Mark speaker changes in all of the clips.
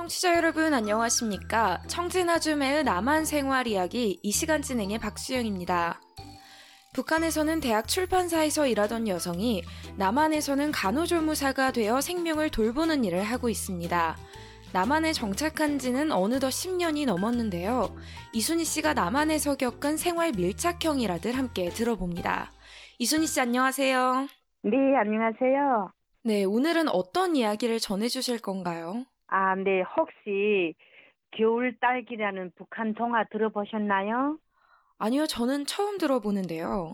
Speaker 1: 청취자 여러분 안녕하십니까? 청진아주매의 남한 생활 이야기 이 시간 진행의 박수영입니다. 북한에서는 대학 출판사에서 일하던 여성이 남한에서는 간호조무사가 되어 생명을 돌보는 일을 하고 있습니다. 남한에 정착한 지는 어느덧 10년이 넘었는데요. 이순희 씨가 남한에서 겪은 생활 밀착형 일화들 함께 들어봅니다. 이순희 씨 안녕하세요.
Speaker 2: 네, 안녕하세요.
Speaker 1: 네, 오늘은 어떤 이야기를 전해주실 건가요?
Speaker 2: 네, 혹시 겨울 딸기라는 북한 동화 들어보셨나요?
Speaker 1: 아니요, 저는 처음 들어보는데요.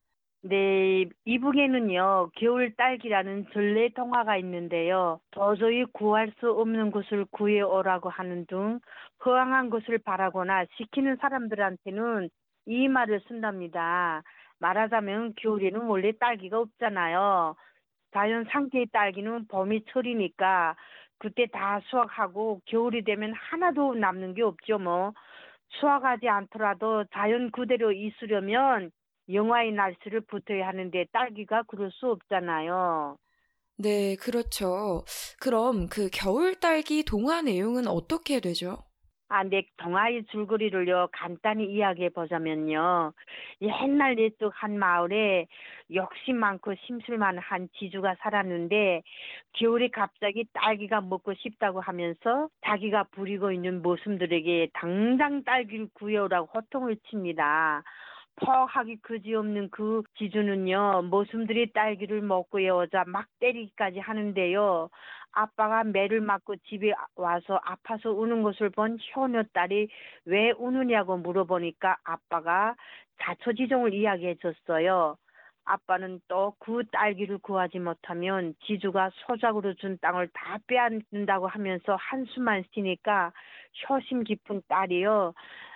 Speaker 2: 네, 이북에는요, 겨울 딸기라는 전래 동화가 있는데요. 도저히 구할 수 없는 것을 구해오라고 하는 등 허황한 것을 바라거나 시키는 사람들한테는 이 말을 쓴답니다. 말하자면 겨울에는 원래 딸기가 없잖아요. 자연 상태의 딸기는 봄이 철이니까 그때 다 수확하고 겨울이 되면 하나도 남는 게 없죠, 뭐. 수확하지 않더라도 자연 그대로 있으려면 영하의 날씨를 붙어야 하는데 딸기가 그럴 수 없잖아요.
Speaker 1: 네, 그렇죠. 그럼 그 겨울 딸기 동화 내용은 어떻게 되죠?
Speaker 2: 내 동아의 줄거리를요, 간단히 이야기해 보자면요. 옛날 옛적 한 마을에 욕심 많고 심술만 한 지주가 살았는데, 겨울에 갑자기 딸기가 먹고 싶다고 하면서 자기가 부리고 있는 모슴들에게 당장 딸기를 구해오라고 호통을 칩니다. 퍽하기 그지없는 그 지주는요, 모슴들이 딸기를 먹고 해오자 막 때리기까지 하는데요. 아빠가 매를 맞고 집에 와서 아파서 우는 것을 본 효녀 딸이 왜 우느냐고 물어보니까 아빠가 자초지종을 이야기해 줬어요. 아빠는 또 그 딸기를 구하지 못하면 지주가 소작으로 준 땅을 다 빼앗는다고 하면서 한숨만 쉬니까 효심 깊은 딸이요.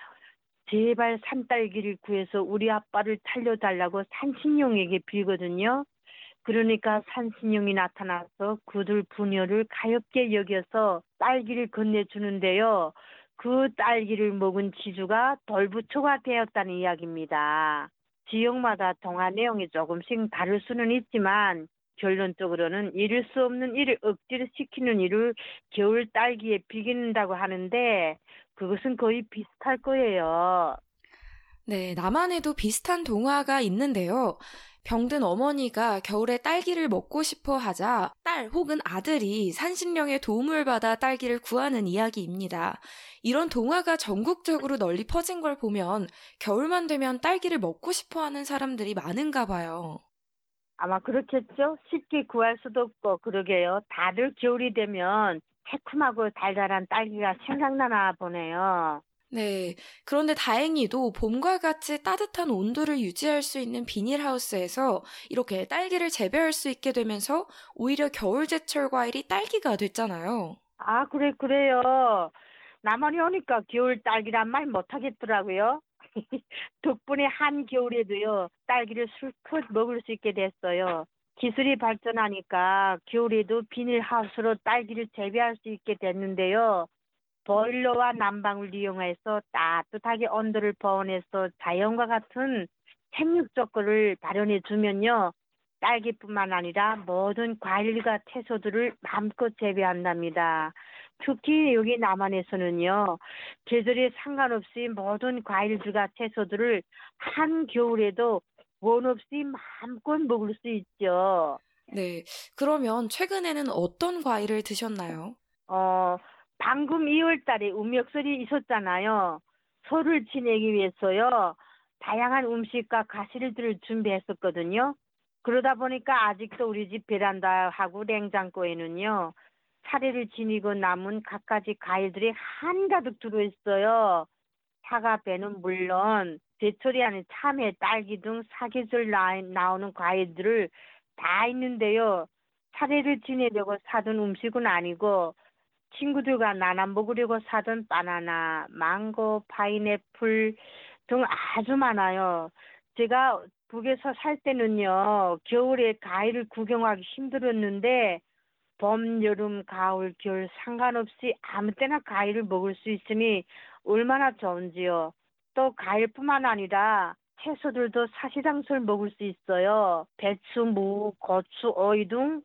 Speaker 2: 제발 산딸기를 구해서 우리 아빠를 살려달라고 산신령에게 빌거든요. 그러니까 산신령이 나타나서 그들 부녀를 가엾게 여겨서 딸기를 건네주는데요. 그 딸기를 먹은 지주가 돌부처가 되었다는 이야기입니다. 지역마다 동화 내용이 조금씩 다를 수는 있지만 결론적으로는 이룰 수 없는 일을 억지로 시키는 일을 겨울 딸기에 비긴다고 하는데 그것은 거의 비슷할 거예요.
Speaker 1: 네, 남한에도 비슷한 동화가 있는데요. 병든 어머니가 겨울에 딸기를 먹고 싶어 하자 딸 혹은 아들이 산신령의 도움을 받아 딸기를 구하는 이야기입니다. 이런 동화가 전국적으로 널리 퍼진 걸 보면 겨울만 되면 딸기를 먹고 싶어 하는 사람들이 많은가 봐요.
Speaker 2: 아마 그렇겠죠? 쉽게 구할 수도 없고 그러게요. 다들 겨울이 되면 새콤하고 달달한 딸기가 생각나나 보네요.
Speaker 1: 네. 그런데 다행히도 봄과 같이 따뜻한 온도를 유지할 수 있는 비닐하우스에서 이렇게 딸기를 재배할 수 있게 되면서 오히려 겨울제철 과일이 딸기가 됐잖아요.
Speaker 2: 그래요. 남한이 오니까 겨울 딸기란 말 못하겠더라고요. 덕분에 한겨울에도요, 딸기를 술술 먹을 수 있게 됐어요. 기술이 발전하니까 겨울에도 비닐하우스로 딸기를 재배할 수 있게 됐는데요. 보일러와 난방을 이용해서 따뜻하게 온도를 보온해서 자연과 같은 생육 조건을 발현해 주면요. 딸기뿐만 아니라 모든 과일과 채소들을 마음껏 재배한답니다. 특히 여기 남한에서는요. 계절에 상관없이 모든 과일들과 채소들을 한겨울에도 원 없이 마음껏 먹을 수 있죠.
Speaker 1: 네. 그러면 최근에는 어떤 과일을 드셨나요?
Speaker 2: 어, 방금 2월 달에 음력설이 있었잖아요. 설을 지내기 위해서요. 다양한 음식과 가시들을 준비했었거든요. 그러다 보니까 아직도 우리 집 베란다하고 냉장고에는요. 차례를 지니고 남은 갖가지 과일들이 한가득 들어있어요. 사과, 배는 물론 제철이 참외, 딸기 등 사계절 나오는 과일들을 다 있는데요. 차례를 지내려고 사둔 음식은 아니고 친구들과 나눠 먹으려고 사던 바나나, 망고, 파인애플 등 아주 많아요. 제가 북에서 살 때는요, 겨울에 과일을 구경하기 힘들었는데, 봄, 여름, 가을, 겨울 상관없이 아무 때나 과일을 먹을 수 있으니 얼마나 좋은지요. 또 과일뿐만 아니라 채소들도 사시장술 먹을 수 있어요. 배추, 무, 고추, 오이 등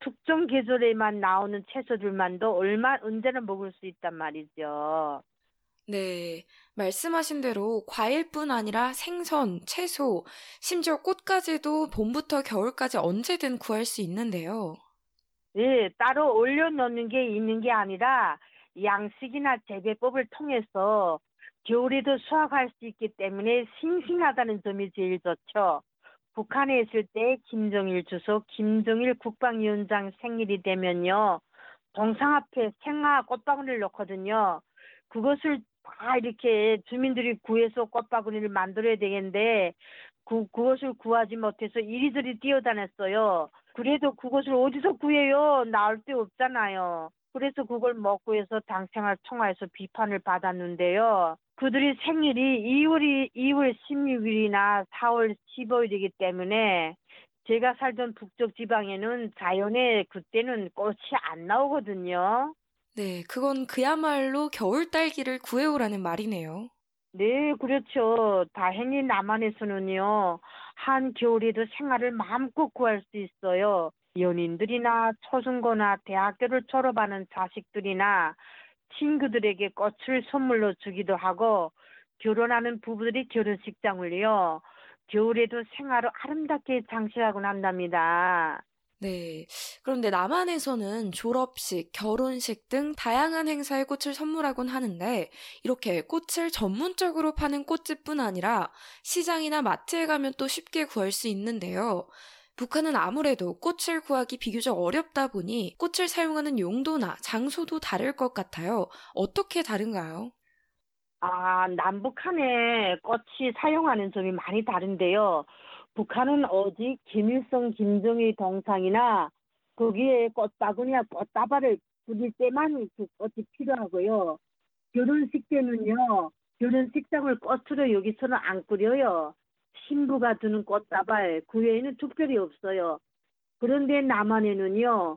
Speaker 2: 특정 계절에만 나오는 채소들만도 언제나 먹을 수 있단 말이죠.
Speaker 1: 네, 말씀하신 대로 과일뿐 아니라 생선, 채소, 심지어 꽃까지도 봄부터 겨울까지 언제든 구할 수 있는데요.
Speaker 2: 예, 따로 올려놓는 게 있는 게 아니라 양식이나 재배법을 통해서 겨울에도 수확할 수 있기 때문에 싱싱하다는 점이 제일 좋죠. 북한에 있을 때 김정일 주석, 김정일 국방위원장 생일이 되면요. 동상 앞에 생화 꽃바구니를 놓거든요. 그것을 다 이렇게 주민들이 구해서 꽃바구니를 만들어야 되겠는데 그것을 구하지 못해서 이리저리 뛰어다녔어요. 그래도 그것을 어디서 구해요? 나올 데 없잖아요. 그래서 그걸 못 구해서 당생활 청와에서 비판을 받았는데요. 그들이 생일이 2월 16일이나 4월 15일이기 때문에 제가 살던 북쪽 지방에는 자연에 그때는 꽃이 안 나오거든요.
Speaker 1: 네, 그건 그야말로 겨울 딸기를 구해오라는 말이네요.
Speaker 2: 네, 그렇죠. 다행히 남한에서는요, 한겨울에도 생활을 마음껏 구할 수 있어요. 연인들이나 초중고나 대학교를 졸업하는 자식들이나 친구들에게 꽃을 선물로 주기도 하고, 결혼하는 부부들이 결혼식장을요, 겨울에도 생활을 아름답게 장식하곤 한답니다.
Speaker 1: 네. 그런데 남한에서는 졸업식, 결혼식 등 다양한 행사에 꽃을 선물하곤 하는데, 이렇게 꽃을 전문적으로 파는 꽃집뿐 아니라 시장이나 마트에 가면 또 쉽게 구할 수 있는데요. 북한은 아무래도 꽃을 구하기 비교적 어렵다 보니 꽃을 사용하는 용도나 장소도 다를 것 같아요. 어떻게 다른가요?
Speaker 2: 남북한의 꽃이 사용하는 점이 많이 다른데요. 북한은 오직 김일성, 김정일 동상이나 거기에 꽃바구니와 꽃다발을 뿌릴 때만 그 꽃이 필요하고요. 결혼식 때는요, 결혼식장을 꽃으로 여기서는 안 꾸려요. 신부가 드는 꽃다발, 그 외에는 특별히 없어요. 그런데 남한에는요,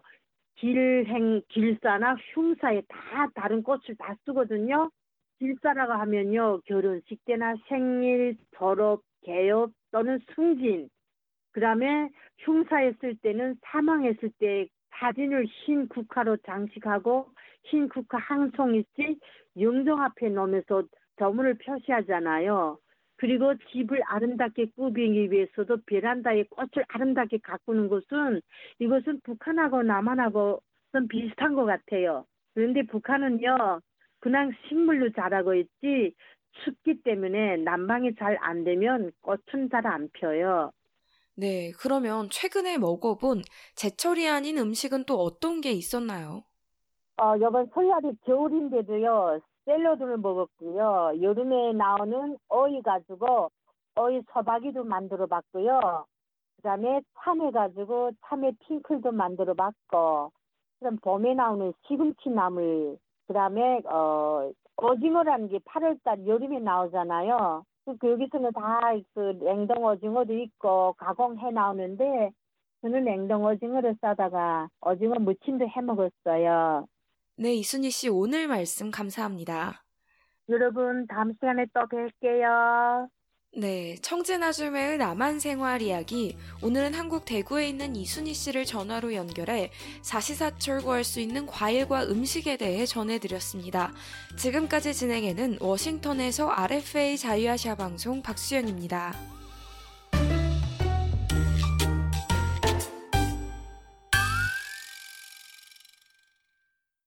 Speaker 2: 길사나 흉사에 다 다른 꽃을 다 쓰거든요. 길사라고 하면요, 결혼식 때나 생일, 졸업, 개업 또는 승진, 그 다음에 흉사했을 때는 사망했을 때 사진을 흰 국화로 장식하고 흰 국화 한 송이씩 영정 앞에 놓으면서 저문을 표시하잖아요. 그리고 집을 아름답게 꾸미기 위해서도 베란다에 꽃을 아름답게 가꾸는 것은 이것은 북한하고 남한하고 좀 비슷한 것 같아요. 그런데 북한은요, 그냥 식물로 자라고 있지 춥기 때문에 난방이 잘 안 되면 꽃은 잘 안 펴요.
Speaker 1: 네, 그러면 최근에 먹어본 제철이 아닌 음식은 또 어떤 게 있었나요?
Speaker 2: 이번 설날이 겨울인데도요, 샐러드를 먹었고요. 여름에 나오는 어이 가지고 어이 서박이도 만들어 봤고요. 그다음에 참외 가지고 참외 핑클도 만들어 봤고, 그다음 봄에 나오는 시금치 나물, 그다음에 오징어라는 게 8월달 여름에 나오잖아요. 여기서는 다 그 냉동 오징어도 있고 가공해 나오는데 저는 냉동 오징어를 싸다가 오징어 무침도 해 먹었어요.
Speaker 1: 네, 이순희 씨 오늘 말씀 감사합니다.
Speaker 2: 여러분 다음 시간에 또 뵐게요.
Speaker 1: 네, 청진아줌매의 남한 생활 이야기. 오늘은 한국 대구에 있는 이순희 씨를 전화로 연결해 사시사철구할 수 있는 과일과 음식에 대해 전해드렸습니다. 지금까지 진행에는 워싱턴에서 RFA 자유아시아 방송 박수영입니다.